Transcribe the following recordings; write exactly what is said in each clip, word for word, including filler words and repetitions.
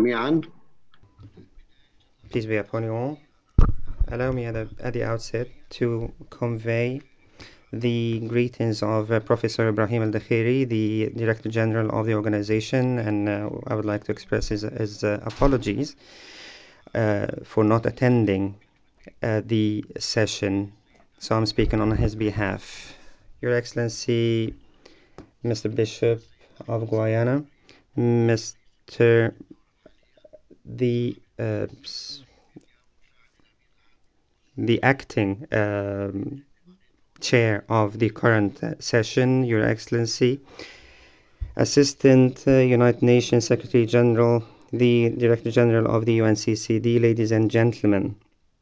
جميعا. Peace be upon you all. Allow me at the, at the outset to convey the greetings of uh, Professor Ibrahim Al-Dakhiri, the Director General of the organization, and uh, I would like to express his, his uh, apologies uh, for not attending uh, the session, so I'm speaking on his behalf. Your Excellency, Mister Bishop of Guyana, Mister the uh, the acting um, chair of the current uh, session, Your Excellency, Assistant uh, United Nations Secretary General, the Director General of the U N C C D, ladies and gentlemen.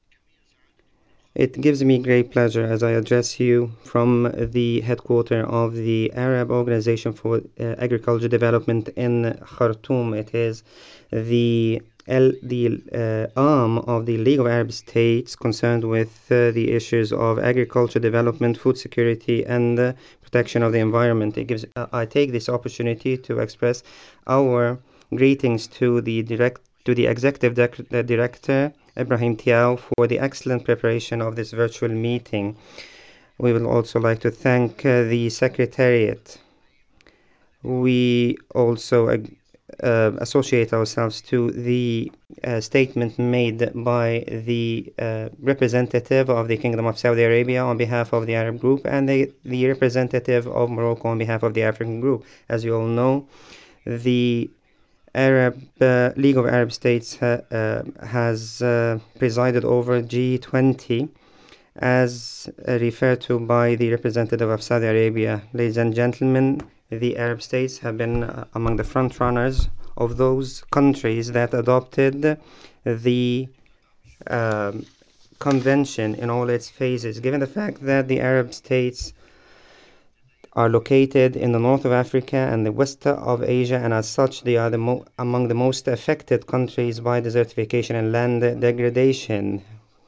It gives me great pleasure as I address you from the headquarters of the Arab Organization for uh, Agriculture Development in Khartoum. It is the L, the uh, arm of the League of Arab States concerned with uh, the issues of agriculture development, food security, and uh, protection of the environment. It gives. Uh, I take this opportunity to express our greetings to the direct to the executive dec- uh, director Ibrahim Tiao for the excellent preparation of this virtual meeting. We would also like to thank uh, the Secretariat. We also uh, uh, associate ourselves to the uh, statement made by the uh, representative of the Kingdom of Saudi Arabia on behalf of the Arab group and the, the representative of Morocco on behalf of the African group. As you all know, the Arab uh, League of Arab States ha, uh, has uh, presided over G twenty as uh, referred to by the representative of Saudi Arabia. Ladies and gentlemen, the Arab states have been uh, among the front runners of those countries that adopted the um, convention in all its phases. Given the fact that the Arab states are located in the north of Africa and the west of Asia, and as such, they are the mo- among the most affected countries by desertification and land degradation.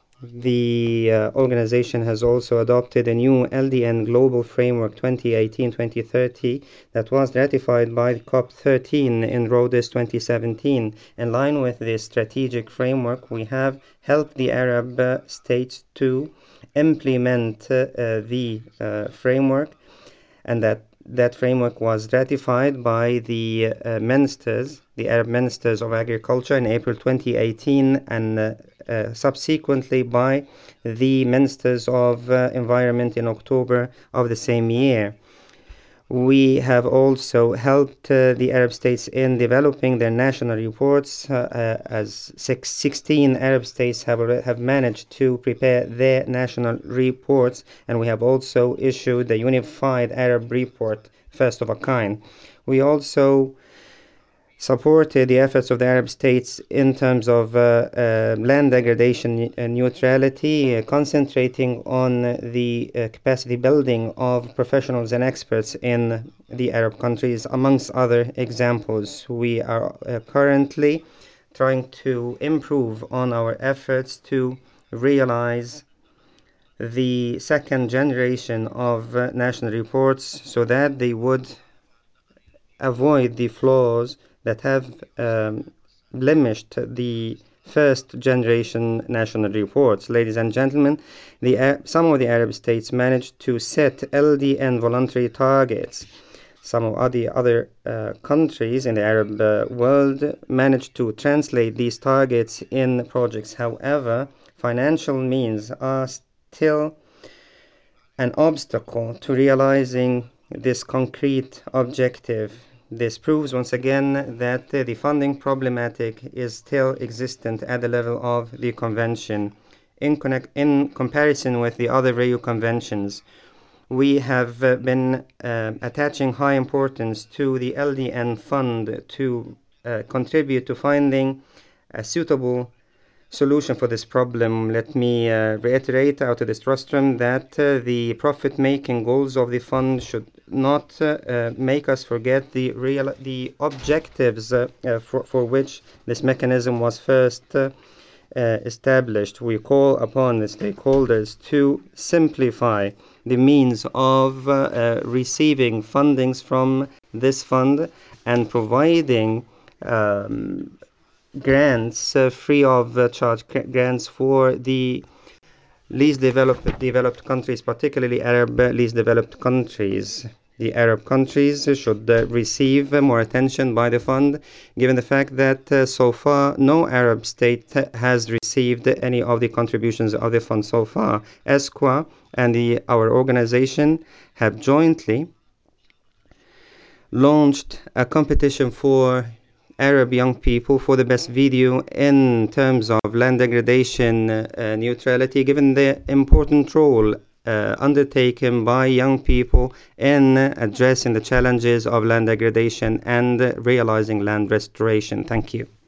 The uh, organization has also adopted a new L D N Global Framework twenty eighteen to twenty thirty that was ratified by COP thirteen in Rhodes twenty seventeen. In line with this strategic framework, we have helped the Arab uh, states to implement uh, uh, the uh, framework, and that that framework was ratified by the uh, ministers, the Arab ministers of agriculture in April twenty eighteen, and uh, uh, subsequently by the ministers of uh, environment in October of the same year. We have also helped uh, the Arab states in developing their national reports, uh, uh, as six, sixteen Arab states have, have managed to prepare their national reports, and we have also issued the Unified Arab Report, first of a kind. We also supported the efforts of the Arab states in terms of uh, uh, land degradation uh, neutrality, uh, concentrating on the uh, capacity building of professionals and experts in the Arab countries, amongst other examples. We are uh, currently trying to improve on our efforts to realize the second generation of uh, national reports so that they would avoid the flaws that have um, blemished the first generation national reports. Ladies and gentlemen, the, some of the Arab states managed to set L D N voluntary targets. Some of the other uh, countries in the Arab uh, world managed to translate these targets in projects. However, financial means are still an obstacle to realizing this concrete objective. This proves once again that the funding problematic is still existent at the level of the convention. In, connect, in comparison with the other Rio conventions, we have uh, been uh, attaching high importance to the L D N fund to uh, contribute to finding a suitable solution for this problem. Let me uh, reiterate out of this rostrum that uh, the profit-making goals of the fund should not uh, uh, make us forget the real the objectives uh, uh, for, for which this mechanism was first uh, uh, established. We call upon the stakeholders to simplify the means of uh, uh, receiving fundings from this fund and providing um, grants, uh, free of uh, charge grants for the least developed developed countries, particularly Arab uh, least developed countries. The Arab countries should uh, receive uh, more attention by the fund, given the fact that uh, so far no Arab state has received any of the contributions of the fund so far. ESQA and the, our organization have jointly launched a competition for Arab young people for the best video in terms of land degradation uh, neutrality, given the important role uh, undertaken by young people in addressing the challenges of land degradation and realizing land restoration. Thank you.